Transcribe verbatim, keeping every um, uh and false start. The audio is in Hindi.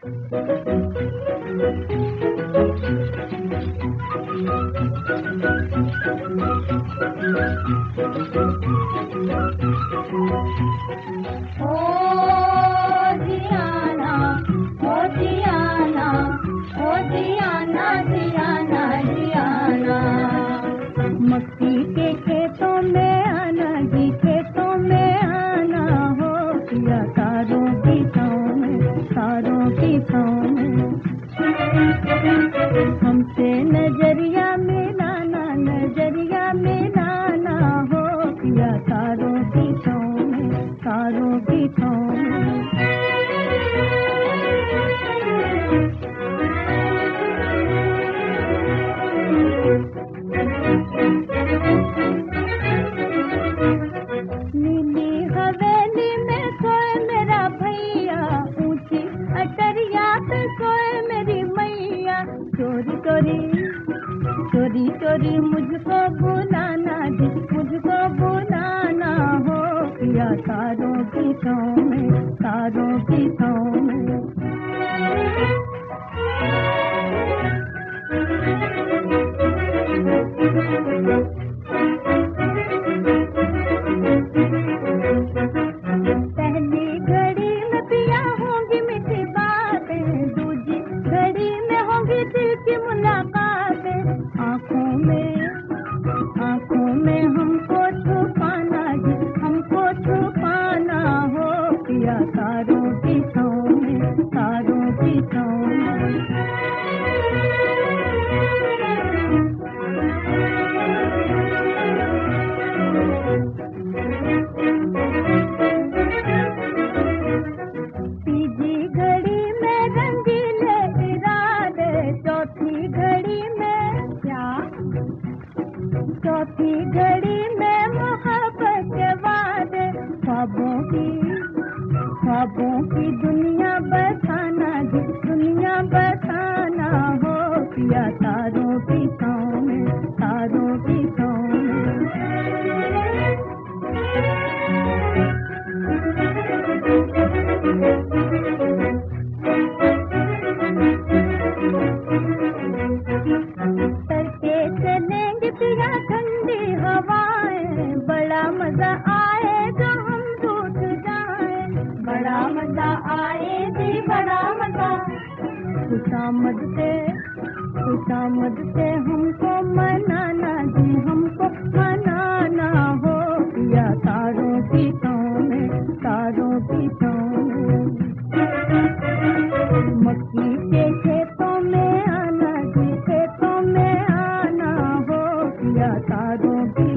जियाना, ओ जियाना, ओ जियाना, जियाना, जियाना। मक्की के खेतों में आना जी, खेतों में आना हो पिया, तारों की छाँव में, तारों की छाँव में। हमसे नजरिया मिलाना, नजरिया मिलाना हो पिया, तारों की छाँव में, तारों की छाँव में। नीली हवेली में सोए मेरा भैया, ऊंची अटरिया पे सोए मेरी मैया। चोरी चोरी चोरी चोरी मुझको बुलाना जी, मुझको बुलाना हो पिया, तारों की छाँव में, तारों की छाँव में। पहली घड़ी में पिया होंगी मीठी बातें, दूजी घड़ी में होंगी दिल की मुलाकातें। आँखों में आँखों में हमको छुपाना जी, हमको छुपाना हो पिया, तारों की छाँव में, तारों की छाँव में। तीजी घड़ी में रंगीले इरादे, चौथी घड़ी में क्या, चौथी घड़ी में मोहब्बत के वादे। ख्वाबों की ख्वाबों की दुनिया बसाना जी, दुनिया बसाना हो पिया, तारों की छाँव में, तारों की छाँव में। करके चलेंगे पिया ठंडी हवाएं, बड़ा मजा आए जो हम रूठ जाएं। बड़ा मजा आए जी, बड़ा मजा। खुशामद से खुशामद से हमको मनाना जी, हमको मनाना हो पिया, तारों की छाँव में, तारों की छाँव में। मक्की के खेतों में आना जी, खेतों में आना हो पिया, तारों की